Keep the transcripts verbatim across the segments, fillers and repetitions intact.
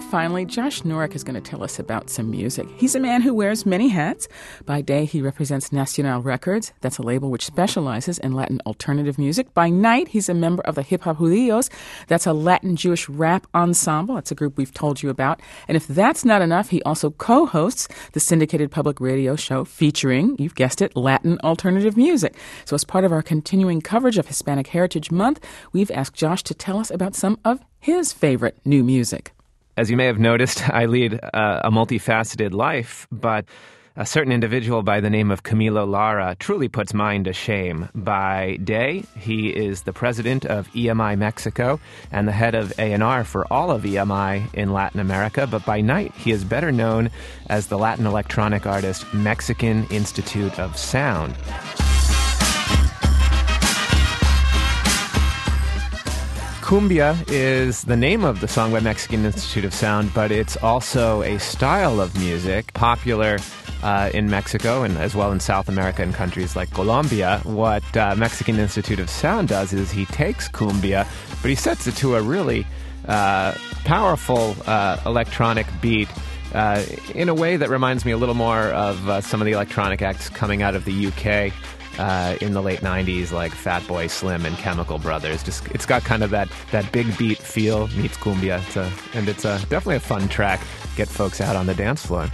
finally, Josh Norek is going to tell us about some music. He's a man who wears many hats. By day, he represents Nacional Records. That's a label which specializes in Latin alternative music. By night, he's a member of the Hip Hop Judíos. That's a Latin Jewish rap ensemble. That's a group we've told you about. And if that's not enough, he also co-hosts the syndicated public radio show featuring, you've guessed it, Latin alternative music. So as part of our continuing coverage of Hispanic Heritage Month, we've asked Josh to tell us about some of his favorite new music. As you may have noticed, I lead uh, a multifaceted life, but a certain individual by the name of Camilo Lara truly puts mine to shame. By day, he is the president of E M I Mexico and the head of A and R for all of E M I in Latin America, but by night, he is better known as the Latin electronic artist Mexican Institute of Sound. Cumbia is the name of the song by Mexican Institute of Sound, but it's also a style of music popular uh, in Mexico and as well in South America and countries like Colombia. What uh, Mexican Institute of Sound does is he takes cumbia, but he sets it to a really uh, powerful uh, electronic beat uh, in a way that reminds me a little more of uh, some of the electronic acts coming out of the U K. Uh, in the late nineties, like Fatboy Slim and Chemical Brothers. Just it's got kind of that, that big beat feel, meets cumbia. It's a, and it's a, definitely a fun track. Get folks out on the dance floor.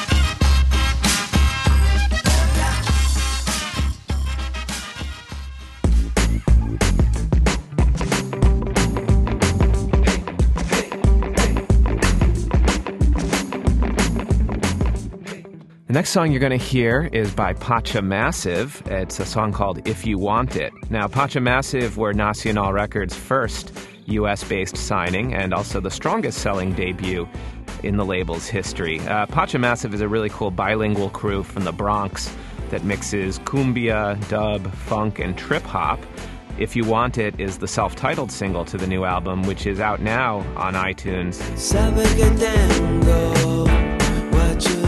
The next song you're going to hear is by Pacha Massive. It's a song called If You Want It. Now, Pacha Massive were Nacional Records' first U S-based signing and also the strongest-selling debut in the label's history. Uh, Pacha Massive is a really cool bilingual crew from the Bronx that mixes cumbia, dub, funk, and trip-hop. If You Want It is the self-titled single to the new album, which is out now on iTunes. Sabe que tengo what you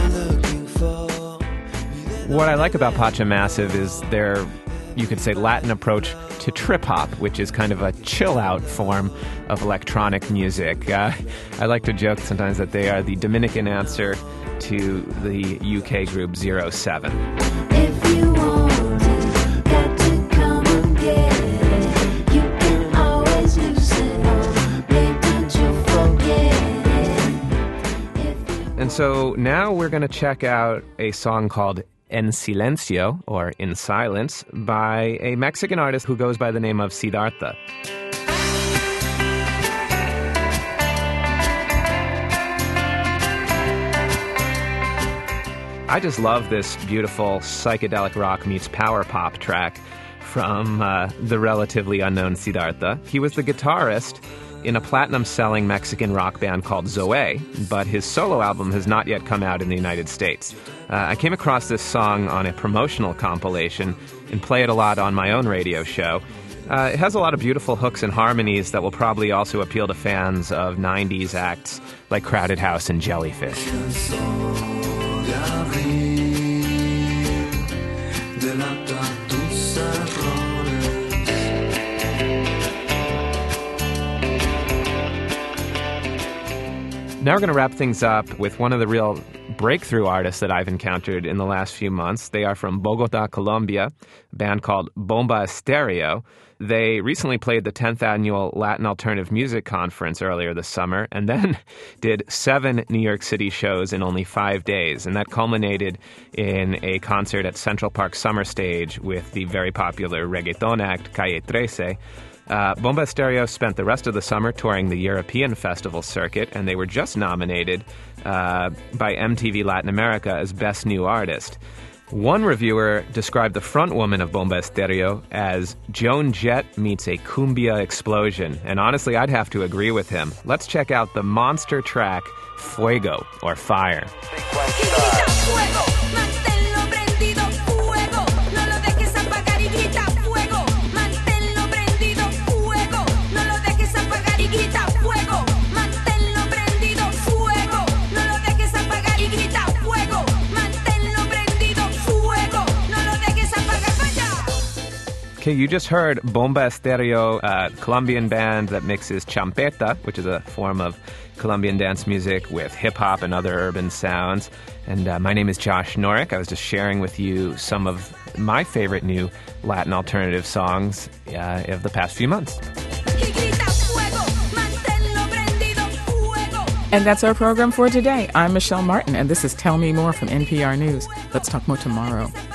What I like about Pacha Massive is their, you could say, Latin approach to trip-hop, which is kind of a chill-out form of electronic music. Uh, I like to joke sometimes that they are the Dominican answer to the U K group Zero Seven. If you want it, got to come and get it. You can always use it all, babe, don't you forget it. And so now we're going to check out a song called En Silencio, or In Silence, by a Mexican artist who goes by the name of Siddhartha. I just love this beautiful psychedelic rock meets power pop track from uh, the relatively unknown Siddhartha. He was the guitarist in a platinum-selling Mexican rock band called Zoe, but his solo album has not yet come out in the United States. Uh, I came across this song on a promotional compilation and play it a lot on my own radio show. Uh, it has a lot of beautiful hooks and harmonies that will probably also appeal to fans of nineties acts like Crowded House and Jellyfish. Now we're going to wrap things up with one of the real breakthrough artists that I've encountered in the last few months. They are from Bogotá, Colombia, a band called Bomba Estéreo. They recently played the tenth annual Latin Alternative Music Conference earlier this summer and then did seven New York City shows in only five days. And that culminated in a concert at Central Park Summer Stage with the very popular reggaeton act Calle trece. Uh, Bomba Estéreo spent the rest of the summer touring the European festival circuit, and they were just nominated uh, by M T V Latin America as Best New Artist. One reviewer described the frontwoman of Bomba Estéreo as Joan Jett meets a cumbia explosion, and honestly, I'd have to agree with him. Let's check out the monster track, Fuego, or Fire. Okay, you just heard Bomba Estéreo, a Colombian band that mixes champeta, which is a form of Colombian dance music, with hip-hop and other urban sounds. And uh, my name is Josh Norick. I was just sharing with you some of my favorite new Latin alternative songs uh, of the past few months. And that's our program for today. I'm Michelle Martin, and this is Tell Me More from N P R News. Let's talk more tomorrow.